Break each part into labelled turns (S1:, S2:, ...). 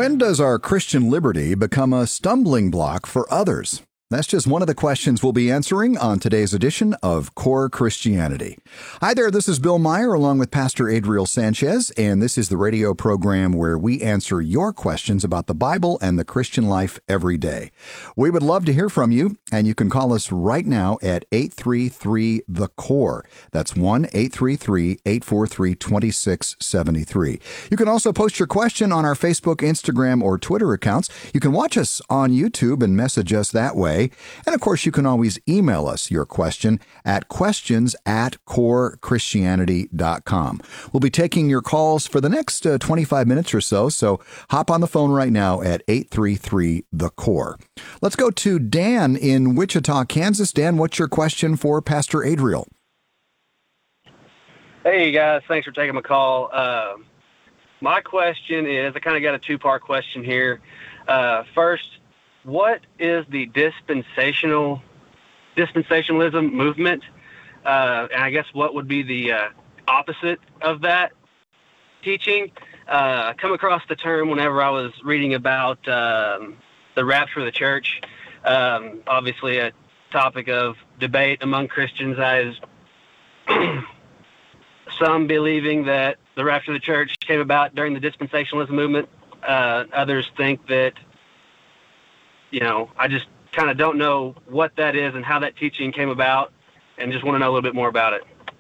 S1: When does our Christian liberty become a stumbling block for others? That's just one of the questions we'll be answering on today's edition of Core Christianity. Hi there, this is Bill Meyer along with Pastor Adriel Sanchez, and this is the radio program where we answer your questions about the Bible and the Christian life every day. We would love to hear from you, and you can call us right now at 833-THE-CORE. That's 1-833-843-2673. You can also post your question on our Facebook, Instagram, or Twitter accounts. You can watch us on YouTube and message us that way. And of course, you can always email us your question at questions@corechristianity.com. We'll be taking your calls for the next 25 minutes or so hop on the phone right now at 833-THE-CORE. Let's go to Dan in Wichita, Kansas. Dan, what's your question for Pastor Adriel?
S2: Hey, guys. Thanks for taking my call. My question is, I kind of got a two-part question here. First, what is the dispensationalism movement? And I guess what would be the opposite of that teaching? I come across the term whenever I was reading about the rapture of the church. Obviously a topic of debate among Christians, as some believing that the rapture of the church came about during the dispensationalism movement. Others think that, I just kind of don't know what that is and how that teaching came about, and just want to know a little bit more about it.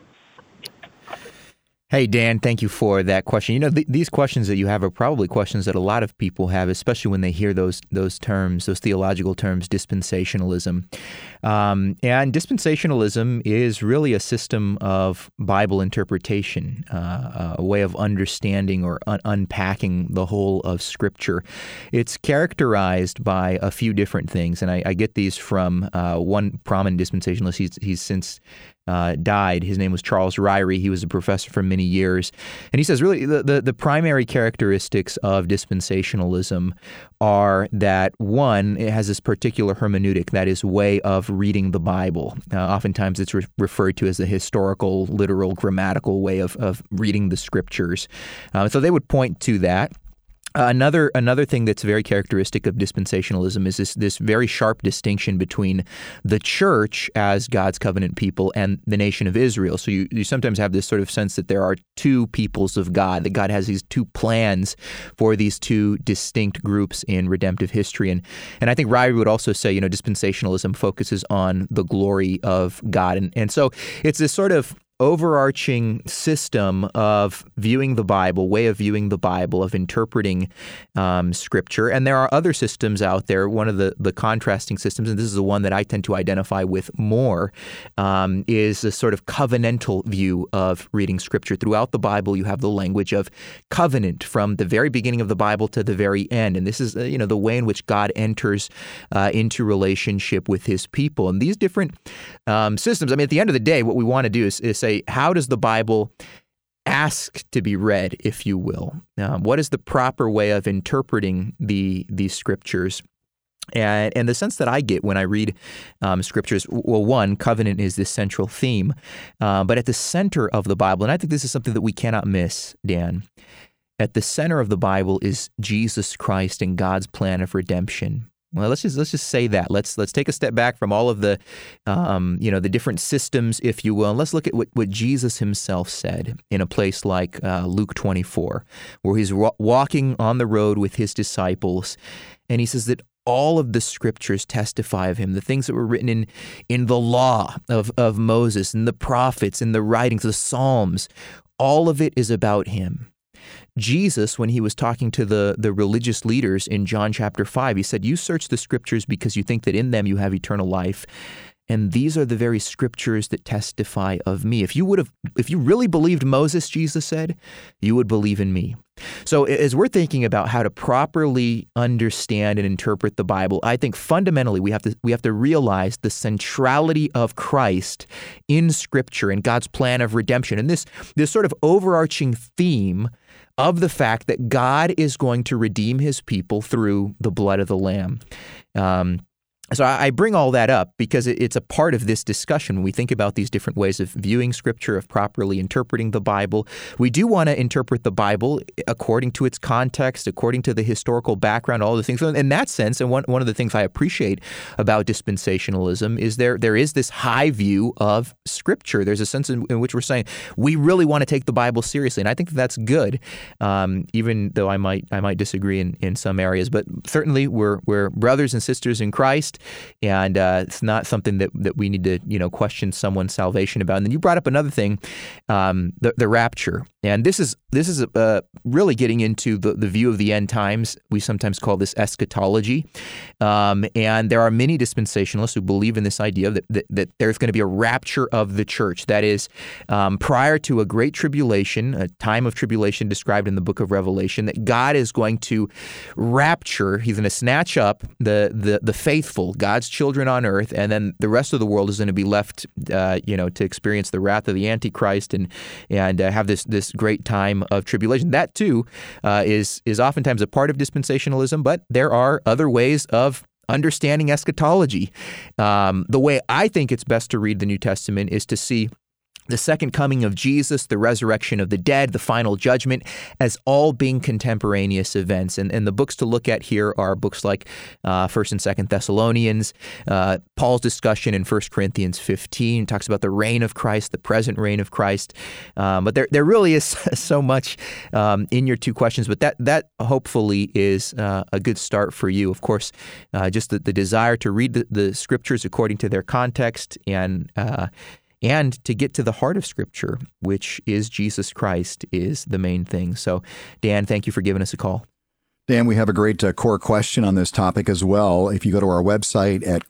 S3: Hey, Dan, thank you for that question. These questions that you have are probably questions that a lot of people have, especially when they hear those terms, those theological terms, dispensationalism. And dispensationalism is really a system of Bible interpretation, a way of understanding or unpacking the whole of Scripture. It's characterized by a few different things, and I get these from one prominent dispensationalist. He's since died. His name was Charles Ryrie. He was a professor for many years. And he says really the primary characteristics of dispensationalism are that, one, it has this particular hermeneutic, that is, way of reading the Bible. Oftentimes it's referred to as the historical, literal, grammatical way of reading the Scriptures. So they would point to that. Another thing that's very characteristic of dispensationalism is this very sharp distinction between the church as God's covenant people and the nation of Israel. So you sometimes have this sort of sense that there are two peoples of God, that God has these two plans for these two distinct groups in redemptive history. And I think Ryrie would also say, dispensationalism focuses on the glory of God. And so it's this sort of overarching system of viewing the Bible, way of viewing the Bible, of interpreting Scripture. And there are other systems out there. One of the contrasting systems, and this is the one that I tend to identify with more, is a sort of covenantal view of reading Scripture. Throughout the Bible, you have the language of covenant from the very beginning of the Bible to the very end. And this is, the way in which God enters into relationship with His people. And these different systems, at the end of the day, what we want to do is say, how does the Bible ask to be read, if you will? What is the proper way of interpreting these Scriptures? And the sense that I get when I read Scriptures, well, one, covenant is this central theme, but at the center of the Bible, and I think this is something that we cannot miss, Dan, at the center of the Bible is Jesus Christ and God's plan of redemption. Well, let's just say that. Let's take a step back from all of the, the different systems, if you will, and let's look at what Jesus Himself said in a place like Luke 24, where He's walking on the road with His disciples, and He says that all of the Scriptures testify of Him, the things that were written in the law of Moses and the prophets and the writings, the Psalms, all of it is about Him. Jesus, when He was talking to the religious leaders in John chapter 5, He said, "You search the Scriptures because you think that in them you have eternal life. And these are the very Scriptures that testify of me." If you really believed Moses, Jesus said, you would believe in me. So as we're thinking about how to properly understand and interpret the Bible, I think fundamentally we have to realize the centrality of Christ in Scripture and God's plan of redemption, and this sort of overarching theme of the fact that God is going to redeem His people through the blood of the Lamb. So I bring all that up because it's a part of this discussion when we think about these different ways of viewing Scripture, of properly interpreting the Bible. We do want to interpret the Bible according to its context, according to the historical background, all the things. In that sense, and one of the things I appreciate about dispensationalism is there is this high view of Scripture. There's a sense in which we're saying we really want to take the Bible seriously, and I think that's good, even though I might disagree in some areas. But certainly we're brothers and sisters in Christ. And it's not something that we need to, question someone's salvation about. And then you brought up another thing, the rapture. And this is really getting into the view of the end times. We sometimes call this eschatology. And there are many dispensationalists who believe in this idea that there's going to be a rapture of the church. That is, prior to a great tribulation, a time of tribulation described in the book of Revelation, that God is going to rapture. He's going to snatch up the faithful, God's children on earth, and then the rest of the world is going to be left, to experience the wrath of the Antichrist and have this great time of tribulation. That too is oftentimes a part of dispensationalism, but there are other ways of understanding eschatology. The way I think it's best to read the New Testament is to see the second coming of Jesus, the resurrection of the dead, the final judgment, as all being contemporaneous events. And the books to look at here are books like 1st and 2nd Thessalonians, Paul's discussion in 1 Corinthians 15 talks about the reign of Christ, the present reign of Christ. But there really is so much in your two questions, but that hopefully is a good start for you. Of course, just the desire to read the Scriptures according to their context and to get to the heart of Scripture, which is Jesus Christ, is the main thing. So, Dan, thank you for giving us a call.
S1: Dan, we have a great core question on this topic as well. If you go to our website at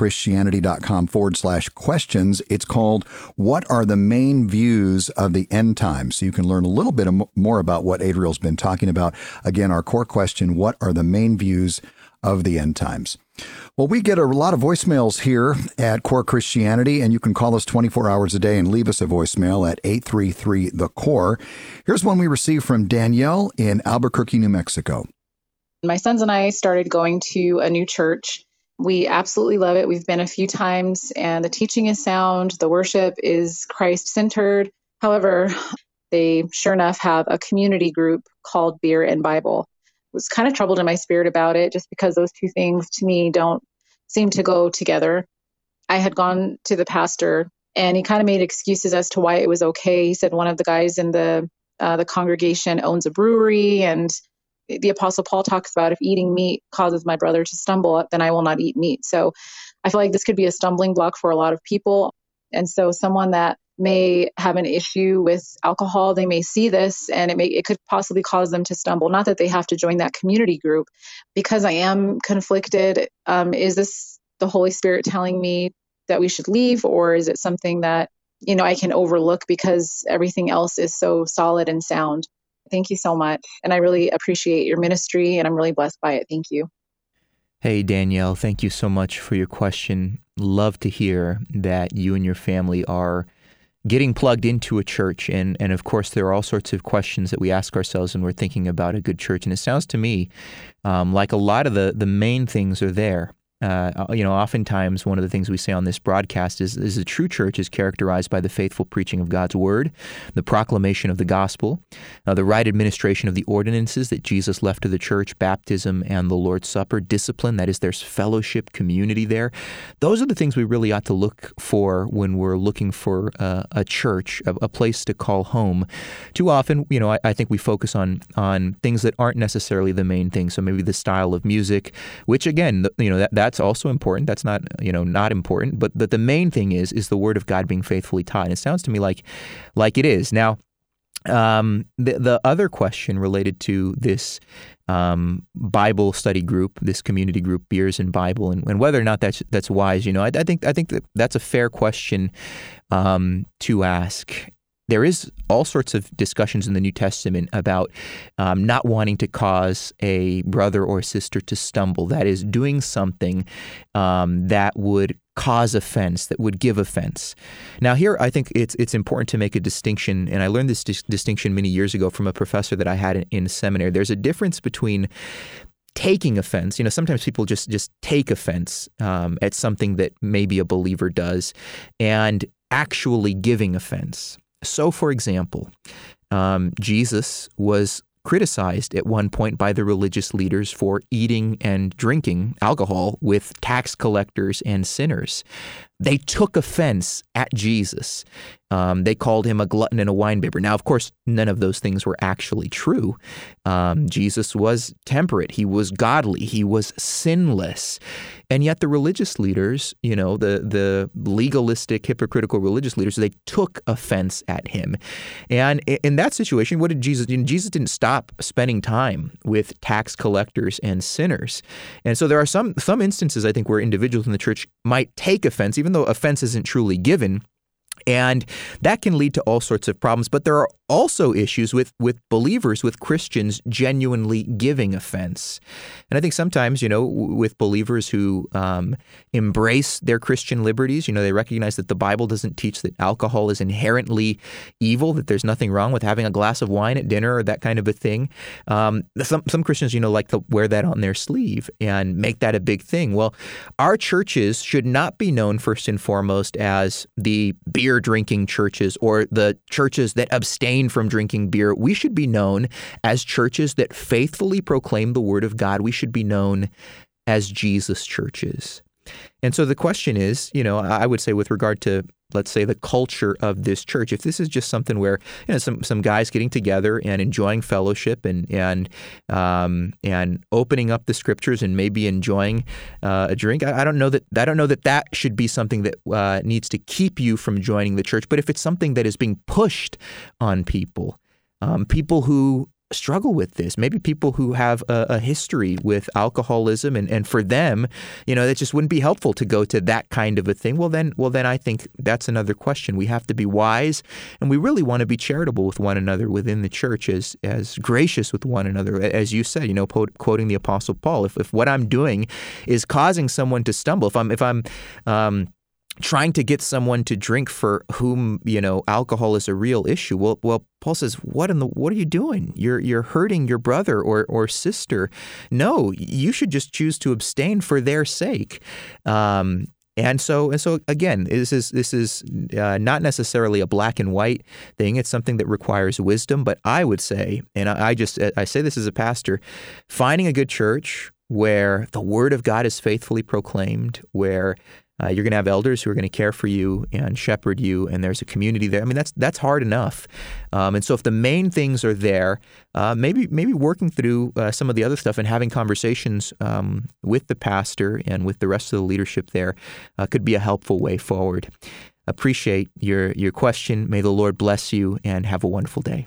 S1: corechristianity.com/questions, it's called, What are the Main Views of the End Times? So you can learn a little bit more about what Adriel's been talking about. Again, our core question, what are the main views of the end times? Well, we get a lot of voicemails here at Core Christianity, and you can call us 24 hours a day and leave us a voicemail at 833-THE-CORE. Here's one we received from Danielle in Albuquerque, New Mexico.
S4: My sons and I started going to a new church. We absolutely love it. We've been a few times, and the teaching is sound. The worship is Christ-centered. However, they sure enough have a community group called Beer and Bible. Was kind of troubled in my spirit about it, just because those two things to me don't seem to go together. I had gone to the pastor, and he kind of made excuses as to why it was okay. He said one of the guys in the congregation owns a brewery, and the Apostle Paul talks about, if eating meat causes my brother to stumble, then I will not eat meat. So I feel like this could be a stumbling block for a lot of people. And so someone that may have an issue with alcohol, they may see this and it could possibly cause them to stumble. Not that they have to join that community group. Because I am conflicted, is this the Holy Spirit telling me that we should leave, or is it something that, I can overlook because everything else is so solid and sound? Thank you so much. And I really appreciate your ministry, and I'm really blessed by it. Thank you.
S3: Hey, Danielle, thank you so much for your question. Love to hear that you and your family are getting plugged into a church. And of course, there are all sorts of questions that we ask ourselves when we're thinking about a good church. And it sounds to me like a lot of the main things are there. Oftentimes one of the things we say on this broadcast is a true church is characterized by the faithful preaching of God's word, the proclamation of the gospel, the right administration of the ordinances that Jesus left to the church, baptism and the Lord's Supper, discipline, that is, there's fellowship, community there. Those are the things we really ought to look for when we're looking for a church, a place to call home. Too often, I think we focus on things that aren't necessarily the main thing. So maybe the style of music, which again, that's also important. That's not, not important. But the main thing is the Word of God being faithfully taught. And it sounds to me like it is. Now, the other question related to this Bible study group, this community group, Beers and Bible, and whether or not that's wise, I think that's a fair question to ask. There is all sorts of discussions in the New Testament about not wanting to cause a brother or sister to stumble. That is, doing something that would cause offense, that would give offense. Now here, I think it's important to make a distinction, and I learned this distinction many years ago from a professor that I had in seminary. There's a difference between taking offense. Sometimes people just take offense at something that maybe a believer does, and actually giving offense. So, for example, Jesus was criticized at one point by the religious leaders for eating and drinking alcohol with tax collectors and sinners. They took offense at Jesus. They called him a glutton and a winebibber. Now, of course, none of those things were actually true. Jesus was temperate. He was godly. He was sinless. And yet the religious leaders, the legalistic, hypocritical religious leaders, they took offense at him. And in that situation, what did Jesus do? Jesus didn't stop spending time with tax collectors and sinners. And so there are some instances, I think, where individuals in the church might take offense, even though offense isn't truly given. And that can lead to all sorts of problems. But there are also issues with believers, with Christians genuinely giving offense. And I think sometimes, with believers who embrace their Christian liberties, they recognize that the Bible doesn't teach that alcohol is inherently evil, that there's nothing wrong with having a glass of wine at dinner or that kind of a thing. Some Christians, like to wear that on their sleeve and make that a big thing. Well, our churches should not be known first and foremost as the beer drinking churches or the churches that abstain from drinking beer. We should be known as churches that faithfully proclaim the word of God. We should be known as Jesus churches. And so the question is, I would say with regard to, let's say, the culture of this church, if this is just something where, some guys getting together and enjoying fellowship and opening up the scriptures and maybe enjoying a drink, I don't know that should be something that needs to keep you from joining the church. But if it's something that is being pushed on people who struggle with this, maybe people who have a history with alcoholism, and for them, that just wouldn't be helpful to go to that kind of a thing. Well, then I think that's another question. We have to be wise, and we really want to be charitable with one another within the church, as gracious with one another, as you said. Quoting the Apostle Paul, if what I'm doing is causing someone to stumble, if I'm trying to get someone to drink for whom, alcohol is a real issue. Well, Paul says, what are you doing? You're hurting your brother or sister. No, you should just choose to abstain for their sake. And so again, this is not necessarily a black and white thing. It's something that requires wisdom. But I would say, and I say this as a pastor, finding a good church where the word of God is faithfully proclaimed, where you're going to have elders who are going to care for you and shepherd you, and there's a community there. I mean, that's hard enough. And so if the main things are there, maybe working through some of the other stuff and having conversations with the pastor and with the rest of the leadership there could be a helpful way forward. Appreciate your question. May the Lord bless you, and have a wonderful day.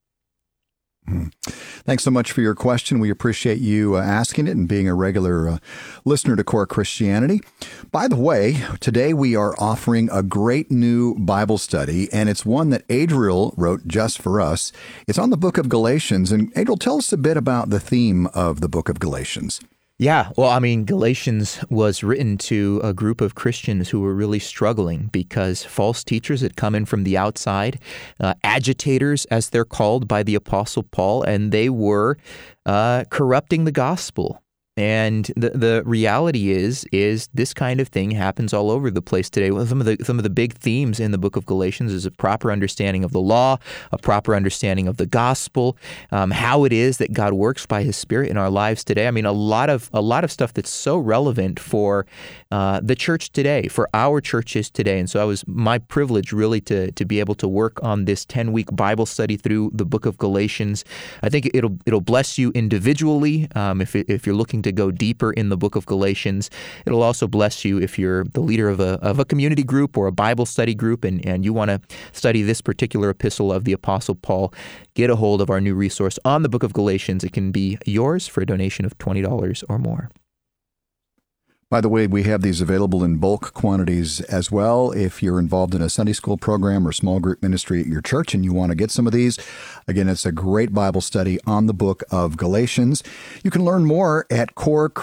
S1: Thanks so much for your question. We appreciate you asking it and being a regular listener to Core Christianity. By the way, today we are offering a great new Bible study, and it's one that Adriel wrote just for us. It's on the book of Galatians. And Adriel, tell us a bit about the theme of the book of Galatians.
S3: Yeah, well, I mean, Galatians was written to a group of Christians who were really struggling because false teachers had come in from the outside, agitators, as they're called by the Apostle Paul, and they were corrupting the gospel. And the reality is this kind of thing happens all over the place today. Well, some of the big themes in the book of Galatians is a proper understanding of the law, a proper understanding of the gospel, how it is that God works by His Spirit in our lives today. I mean, a lot of stuff that's so relevant for the church today, for our churches today. And so it was my privilege really to be able to work on this 10-week Bible study through the book of Galatians. I think it'll bless you individually if you're looking to go deeper in the book of Galatians. It'll also bless you if you're the leader of a community group or a Bible study group and you want to study this particular epistle of the Apostle Paul. Get a hold of our new resource on the book of Galatians. It can be yours for a donation of $20 or more.
S1: By the way, we have these available in bulk quantities as well. If you're involved in a Sunday school program or small group ministry at your church and you want to get some of these, again, it's a great Bible study on the book of Galatians. You can learn more at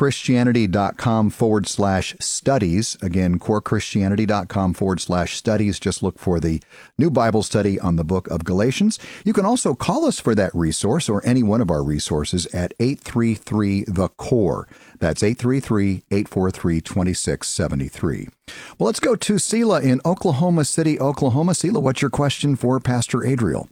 S1: corechristianity.com/studies. Again, corechristianity.com/studies. Just look for the new Bible study on the book of Galatians. You can also call us for that resource or any one of our resources at 833-THE-CORE. That's 833-843-2673. Well, let's go to Sela in Oklahoma City, Oklahoma. Sela, what's your question for Pastor Adriel?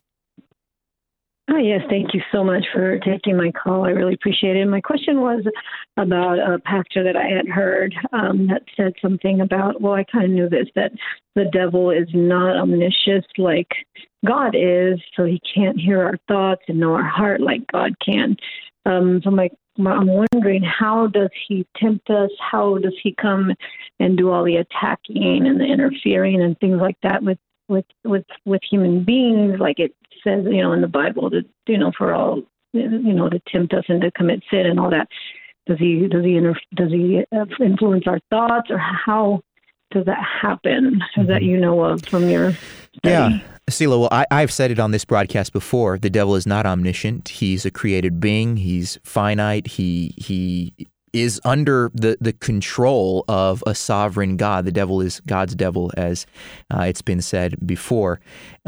S5: Yes, thank you so much for taking my call. I really appreciate it. My question was about a pastor that I had heard that said something about, well, I kind of knew this, that the devil is not omniscient like God is, so he can't hear our thoughts and know our heart like God can. I'm wondering, how does he tempt us? How does he come and do all the attacking and the interfering and things like that with human beings? Like it says, in the Bible, that, for all, to tempt us and to commit sin and all that. Does he influence our thoughts, or how does that happen? That you know of from your study?
S3: Yeah. Sela, well, I've said it on this broadcast before. The devil is not omniscient. He's a created being. He's finite. He is under the control of a sovereign God. The devil is God's devil, as it's been said before.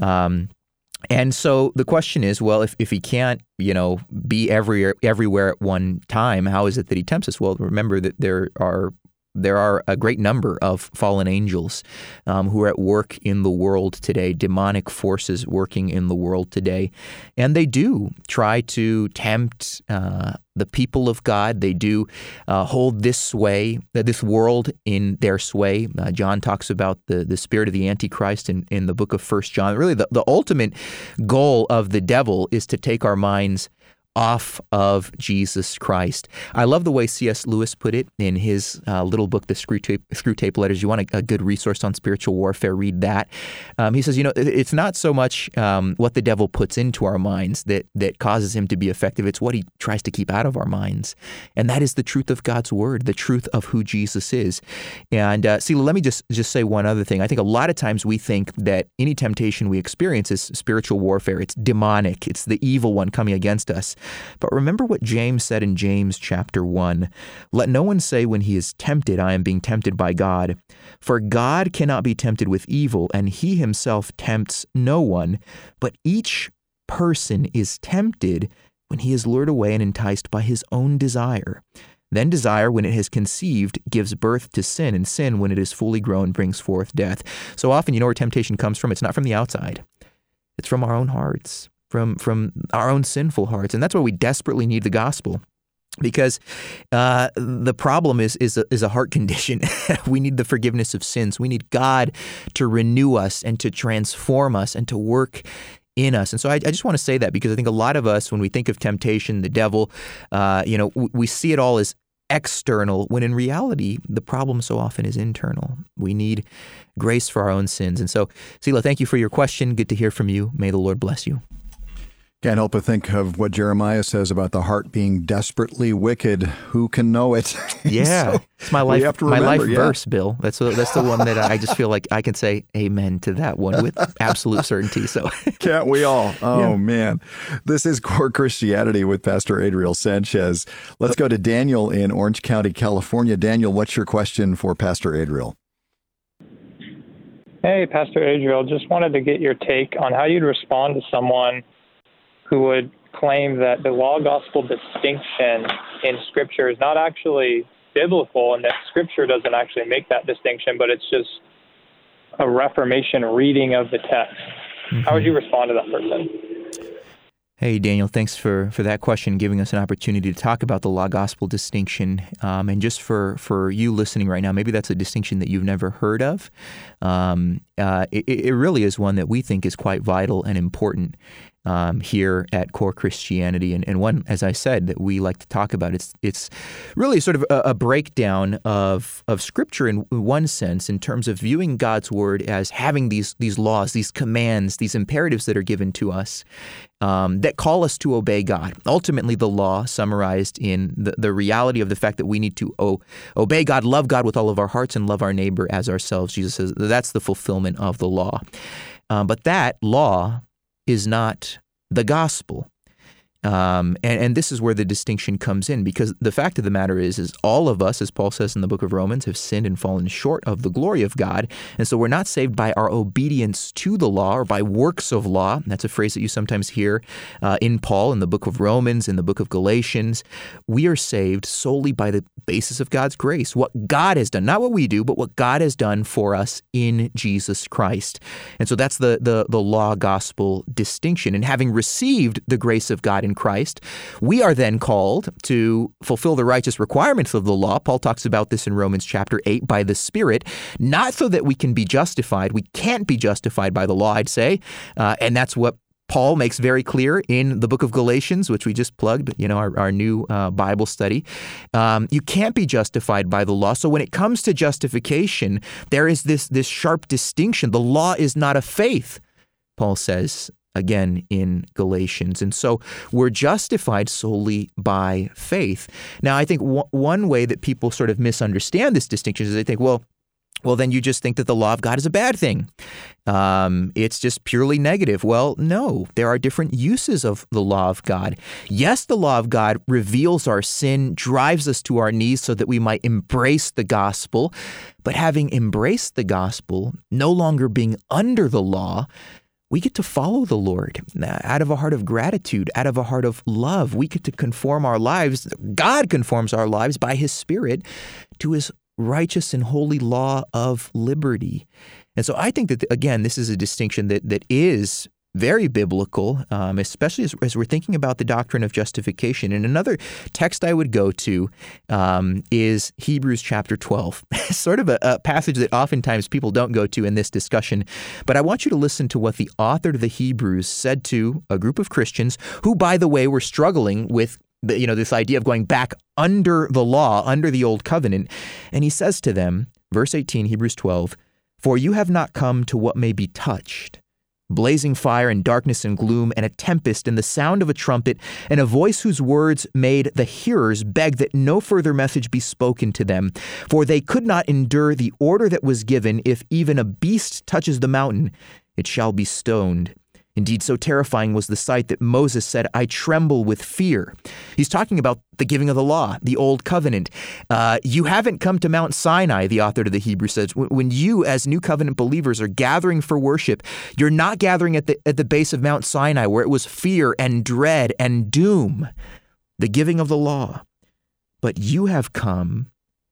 S3: And so the question is, well, if he can't, be everywhere at one time, how is it that he tempts us? Well, remember that there are a great number of fallen angels who are at work in the world today, demonic forces working in the world today. And they do try to tempt the people of God. They do hold this world in their sway. John talks about the spirit of the Antichrist in the book of 1 John. Really, the ultimate goal of the devil is to take our minds off of Jesus Christ. I love the way C.S. Lewis put it in his little book, The Screwtape Letters. You want a good resource on spiritual warfare, read that. He says, it's not so much what the devil puts into our minds that causes him to be effective. It's what he tries to keep out of our minds. And that is the truth of God's word, the truth of who Jesus is. And Sela, let me just say one other thing. I think a lot of times we think that any temptation we experience is spiritual warfare. It's demonic. It's the evil one coming against us. But remember what James said in James chapter 1. Let no one say when he is tempted, I am being tempted by God. For God cannot be tempted with evil, and he himself tempts no one. But each person is tempted when he is lured away and enticed by his own desire. Then desire, when it has conceived, gives birth to sin, and sin, when it is fully grown, brings forth death. So often, where temptation comes from, it's not from the outside. It's from our own hearts. From our own sinful hearts. And that's why we desperately need the gospel, because the problem is a heart condition. We need the forgiveness of sins. We need God to renew us and to transform us and to work in us. And so I just want to say that, because I think a lot of us, when we think of temptation, the devil, we see it all as external, when in reality, the problem so often is internal. We need grace for our own sins. And so, Sela, thank you for your question. Good to hear from you. May the Lord bless you.
S1: Can't help but think of what Jeremiah says about the heart being desperately wicked. Who can know it?
S3: Yeah, so it's my life
S1: yeah.
S3: verse, Bill. That's the one that I just feel like I can say amen to that one with absolute certainty. So
S1: can't we all? Oh, yeah. Man. This is Core Christianity with Pastor Adriel Sanchez. Let's go to Daniel in Orange County, California. Daniel, what's your question for Pastor Adriel?
S6: Hey, Pastor Adriel. Just wanted to get your take on how you'd respond to someone who would claim that the law-gospel distinction in Scripture is not actually biblical, and that Scripture doesn't actually make that distinction, but it's just a Reformation reading of the text. Mm-hmm. How would you respond to that person?
S3: Hey, Daniel, thanks for that question, giving us an opportunity to talk about the law-gospel distinction. And just for you listening right now, maybe that's a distinction that you've never heard of. It really is one that we think is quite vital and important. here at Core Christianity, and one, as I said, that we like to talk about. It's really sort of a breakdown of Scripture in one sense, in terms of viewing God's Word as having these laws, these commands, these imperatives that are given to us that call us to obey God. Ultimately, the law summarized in the reality of the fact that we need to obey God, love God with all of our hearts, and love our neighbor as ourselves. Jesus says that's the fulfillment of the law. But that law is not the gospel. And this is where the distinction comes in, because the fact of the matter is all of us, as Paul says in the book of Romans, have sinned and fallen short of the glory of God. And so we're not saved by our obedience to the law or by works of law. That's a phrase that you sometimes hear in Paul in the book of Romans, in the book of Galatians. We are saved solely by the basis of God's grace, what God has done, not what we do, but what God has done for us in Jesus Christ. And so that's the law-gospel distinction. And having received the grace of God in Christ, we are then called to fulfill the righteous requirements of the law. Paul talks about this in Romans chapter 8, by the Spirit, not so that we can be justified. We can't be justified by the law, I'd say. And that's what Paul makes very clear in the book of Galatians, which we just plugged, our new Bible study. You can't be justified by the law. So when it comes to justification, there is this sharp distinction. The law is not of faith, Paul says again in Galatians. And so we're justified solely by faith. Now, I think one way that people sort of misunderstand this distinction is they think, well, then you just think that the law of God is a bad thing. It's just purely negative. Well, no, there are different uses of the law of God. Yes, the law of God reveals our sin, drives us to our knees so that we might embrace the gospel. But having embraced the gospel, no longer being under the law, we get to follow the Lord out of a heart of gratitude, out of a heart of love. We get to conform our lives. God conforms our lives by His Spirit to His righteous and holy law of liberty. And so I think that, again, this is a distinction that is very biblical, especially as we're thinking about the doctrine of justification. And another text I would go to is Hebrews chapter 12, sort of a passage that oftentimes people don't go to in this discussion. But I want you to listen to what the author of the Hebrews said to a group of Christians who, by the way, were struggling with this idea of going back under the law, under the old covenant. And he says to them, verse 18, Hebrews 12, "For you have not come to what may be touched, blazing fire and darkness and gloom and a tempest and the sound of a trumpet and a voice whose words made the hearers beg that no further message be spoken to them. For they could not endure the order that was given. If even a beast touches the mountain, it shall be stoned. Indeed, so terrifying was the sight that Moses said, I tremble with fear." He's talking about the giving of the law, the old covenant. You haven't come to Mount Sinai, the author to the Hebrews says. When you, as new covenant believers, are gathering for worship, you're not gathering at the base of Mount Sinai, where it was fear and dread and doom, the giving of the law. But you have come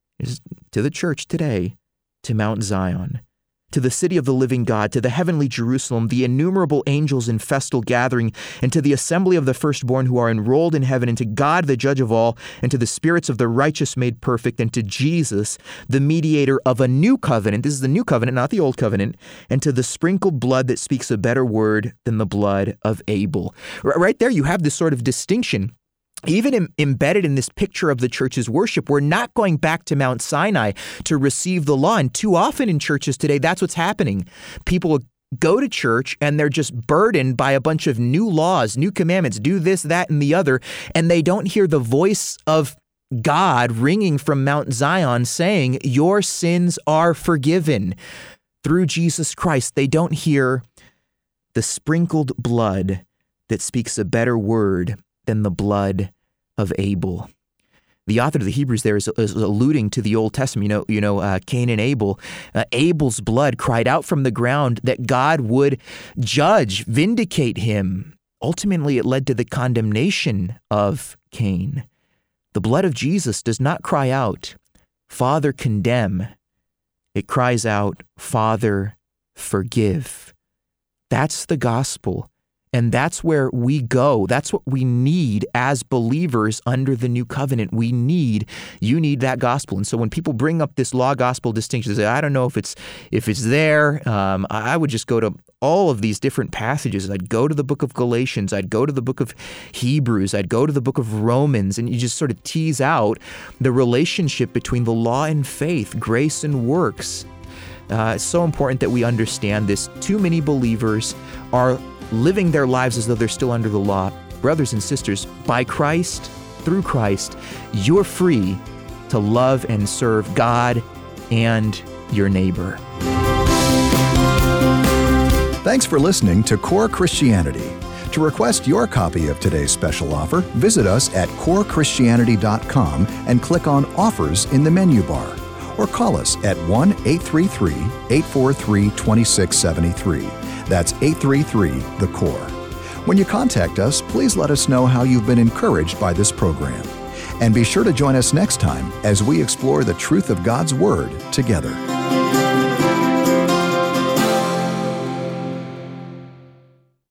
S3: to the church today, to Mount Zion, to the city of the living God, to the heavenly Jerusalem, the innumerable angels in festal gathering, and to the assembly of the firstborn who are enrolled in heaven, and to God, the judge of all, and to the spirits of the righteous made perfect, and to Jesus, the mediator of a new covenant. This is the new covenant, not the old covenant. And to the sprinkled blood that speaks a better word than the blood of Abel. Right there, you have this sort of distinction. Even embedded in this picture of the church's worship, we're not going back to Mount Sinai to receive the law. And too often in churches today, that's what's happening. People go to church and they're just burdened by a bunch of new laws, new commandments, do this, that, and the other. And they don't hear the voice of God ringing from Mount Zion saying, your sins are forgiven through Jesus Christ. They don't hear the sprinkled blood that speaks a better word than the blood of Abel. The author of the Hebrews there is alluding to the Old Testament. Cain and Abel. Abel's blood cried out from the ground that God would judge, vindicate him. Ultimately, it led to the condemnation of Cain. The blood of Jesus does not cry out, Father, condemn. It cries out, Father, forgive. That's the gospel. And that's where we go. That's what we need as believers under the new covenant. You need that gospel. And so when people bring up this law gospel distinction, they say, I don't know if it's there. I would just go to all of these different passages. I'd go to the book of Galatians, I'd go to the book of Hebrews, I'd go to the book of Romans, and you just sort of tease out the relationship between the law and faith, grace and works. It's so important that we understand this. Too many believers are living their lives as though they're still under the law. Brothers and sisters, by Christ, through Christ, you're free to love and serve God and your neighbor.
S1: Thanks for listening to Core Christianity. To request your copy of today's special offer, visit us at corechristianity.com and click on Offers in the menu bar, or call us at 1-833-843-2673. That's 833-THE-CORE. When you contact us, please let us know how you've been encouraged by this program. And be sure to join us next time as we explore the truth of God's Word together.